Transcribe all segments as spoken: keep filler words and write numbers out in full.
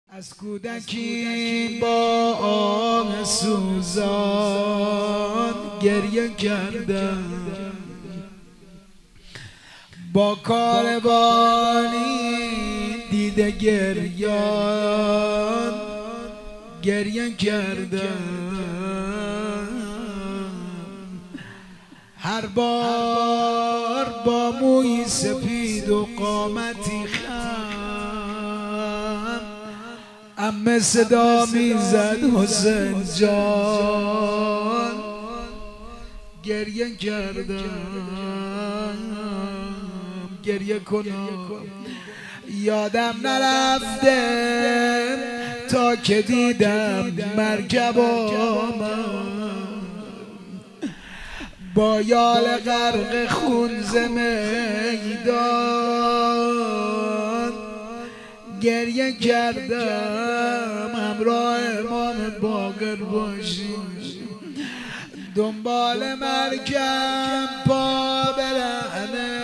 از کودکی با آه سوزان گریه کردم، با کاروانی دیده گریان گریه کردم. هر بار با موی سپید و قامتی خم عمه صدا میزد حسین جان گریه کردم. گریه کنم یادم نرفته تا که دیدم مرکب آمد با یال غرق خون ز میدان گریه کردم. همراه امام باقر باشیم دنبال مرکب پا برهنه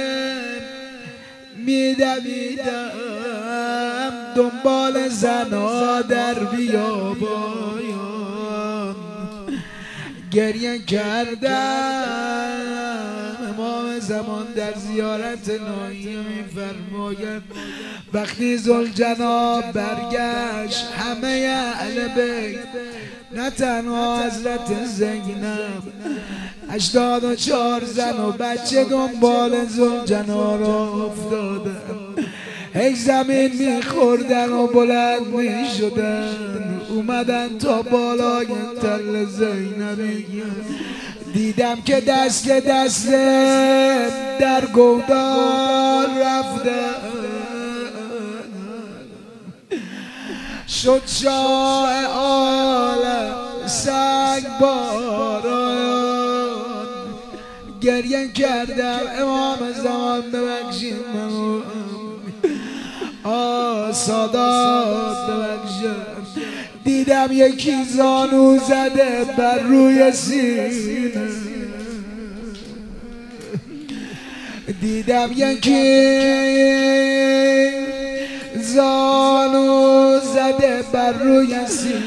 میدویدم، دنبال زنها در بیابان گریه کردم. امام زمان در زیارت ناییه میفرماید وقتی ذوالجناب برگشت همه اهل بیت نه تنها حضرت زینب هشتاد و چهار زن و بچه دنبال ذوالجناب را افتادن، هی زمین میخوردن و بلند میشدن، اومدن تا بالای تل زینبی. دیدم که دست دست در گودال رفته شد شاه عالم سنگ باران گریه کردم. امام زمان ببخشید منو، آه سادات ببخشید. دیدم یکی زانو زده بر روی سینه، دیدم یکی زانو زده بر روی سینه،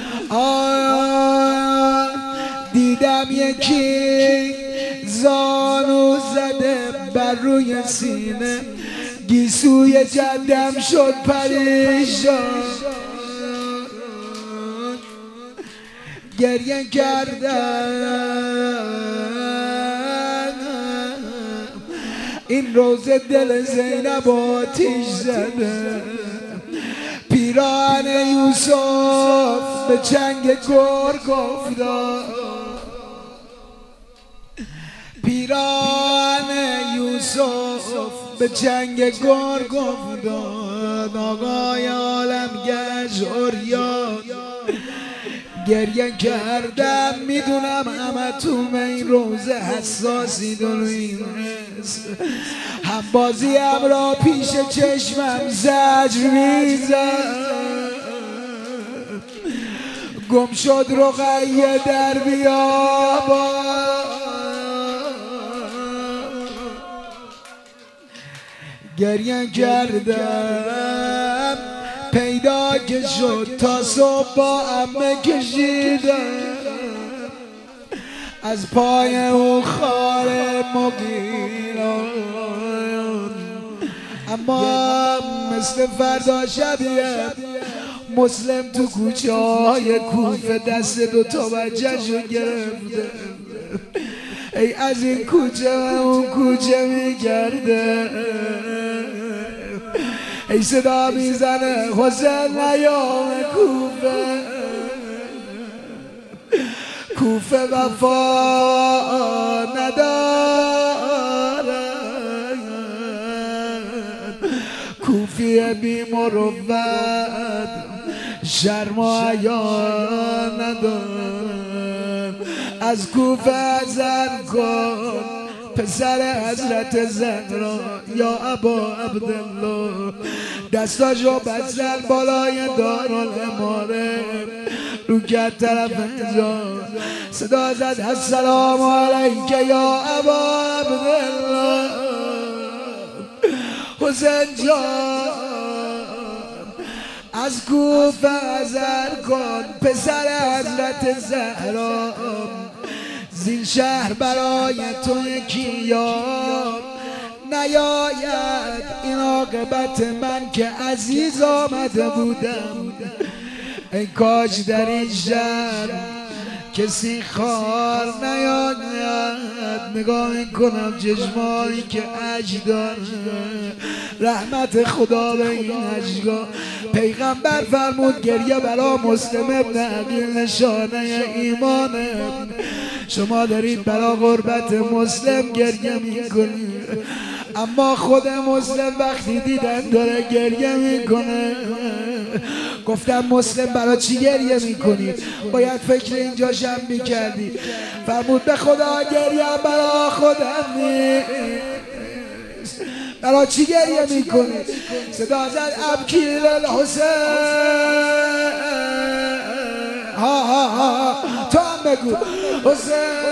آه دیدم یکی زانو زده بر روی سینه. گیسوی جدم شد پریشان گریه کردم. این روز دل زینب آتیش زده، پیراهن یوسف به چنگ گرگ افتاد، پیراهن یوسف به چنگ گرگ افتاد. آقای عالم گشت عریان گریه کردم. میدونم همه تو این روزه حساسی دلو این رس، هم بازی هم را پیش چشمم زجر میزد. گم شد رقیه در بیابان گریه کردم. پیدا که شد تا صبح با عمه کشیدم، از پای او خار مغیلان، اما مثل فردا شبیه مسلم تو کوچه های کوفه دست دو تا بچه‌شو گرفته، ای از این کوچه و اون کوچه میگرده، ای صدا میزنه حسین نیام کوفه، کوفه وفا نداره، کوفی بی مروت شرم و حیا نداره. از کوفه حذر کن پسر حضرت زهرا یا ابا عبدالله، دستاشو بزن بالای دارالاماره رو کرد طرف انجام، صدا زد السلام علیک یا ابا عبدالله. حسین جان از کوفه حذر کن پسر حضرت زهرا، زین شهر برای تو یکی یار نیاید. این عاقبت من که عزیز آمده بودم، ای کاش در این شهر کسی خار نیاید. نگاه میکنم چشمایی که عجق داره، رحمت خدا به این عجقا. پیغمبر فرمود گریه برا مسلم ابن عقیل نشانه ایمانه. شما دارید برا غربت مسلم گریه میکنید، اما خود مسلم وقتی دیدن داره گریه میکنه، گفتم مسلم برای چی گریه میکنید؟ باید فکر اینجا شم میکردی. فرمود به خدا گریه برای خودم نیست. برای چی گریه میکنید؟ صدا زد ابکی للحسین. ها ها ها تو هم بگو حسین